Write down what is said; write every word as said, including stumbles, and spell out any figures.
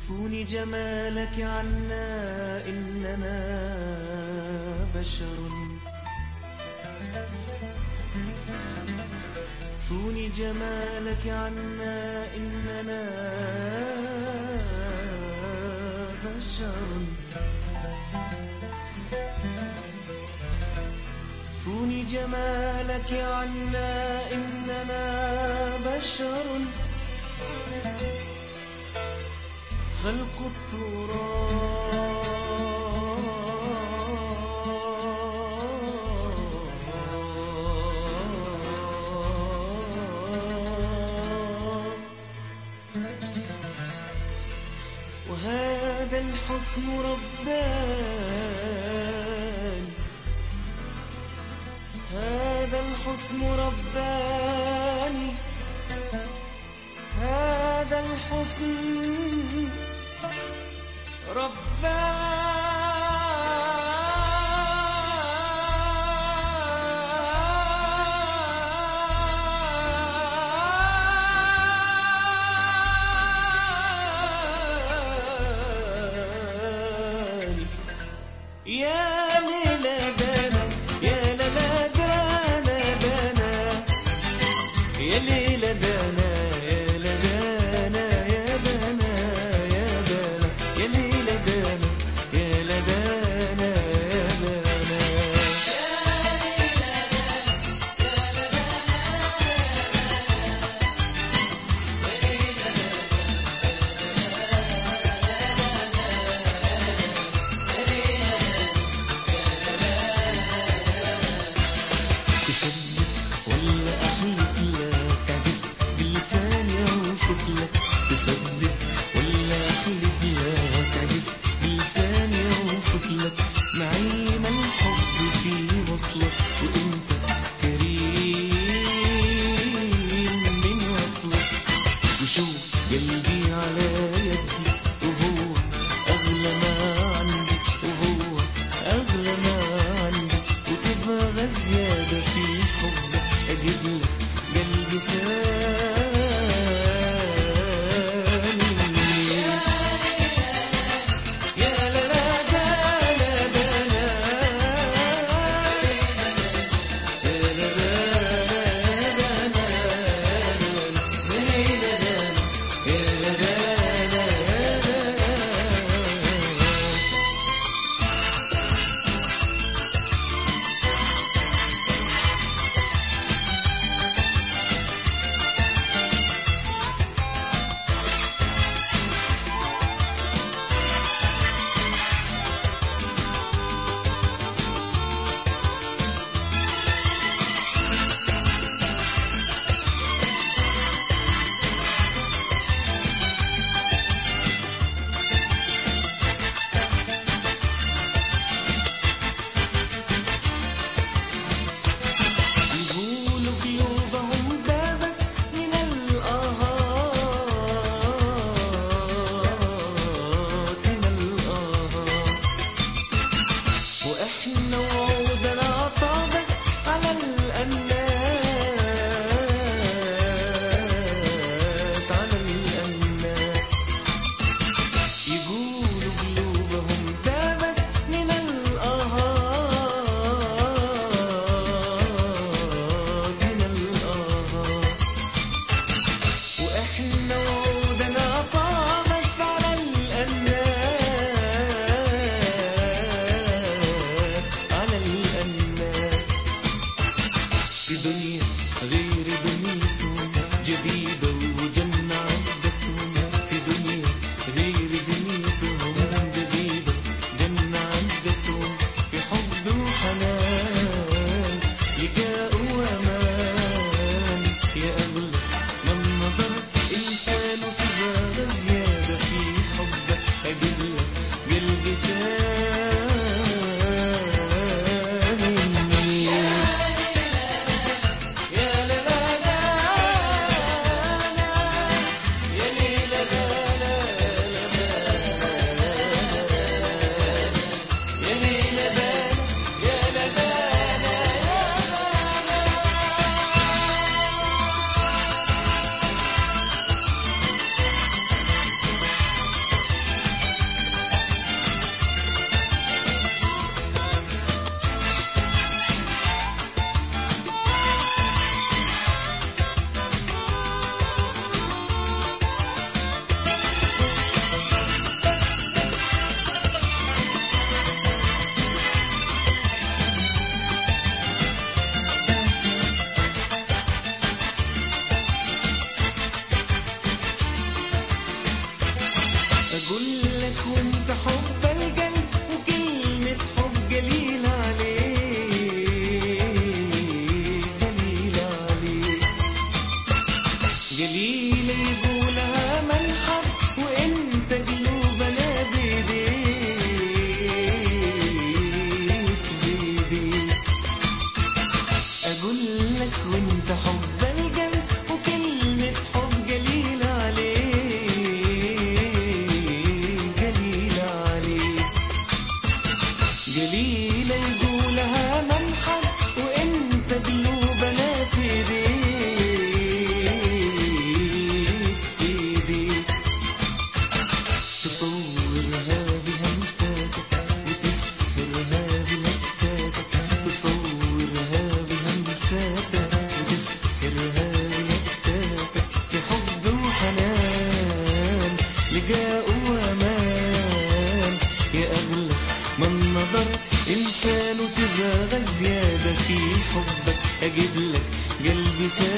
صوني جمالك عنا إننا بشر، صوني جمالك عنا إننا بشر، صوني جمالك عنا إننا بشر، خلق التراب وهذا الحسن رباني، هذا الحسن رباني، هذا الحسن رباني. يا ليلى دانا يا ليلى دانا دانا يا ليلى دانا يا لدانا يا دانا يا دانا يا ليلى دانا يا لدانا يا دانا تصدق ولا أحلف لك عجزت بلساني أوصف لك، تصدق ولا أحلف لك عجزت بلساني أوصف لك نعيم الحب في وصلك وأنت كريم من وصلك. وشوف قلبي على يدي وهو أغلى ما عندي وهو أغلى ما عندي، وتبغى زيادة في حبك أجيب لك قلبي تاني. يا لا لا دانا دانا يا لا دانا دانا يا لا دانا يا لا دانا يا يقولوا قلوبهم دابت من الآهات من الآهات، وإحنا وعودنا طابت على الأنات على الأنات. يقولوا قلوبهم دابت من الآهات من الآهات، وإحنا وعودنا طابت على الأنات على الأنات. في دنيا غير دنيتهم جديدة وجنة عدتهم، في دنيا غير دنيتهم جديدة جنة عدتهم، في حب وحنان لقاء وأمان. يا أغلى من نظر إنسان وتبغى زيادة في حبك أجيب لك قلبي تاني. يا لا لا رجاء وأمان. يا أغلى من نظر إنسان وتبغى زيادة في حبك، أجيب لك قلبي تاني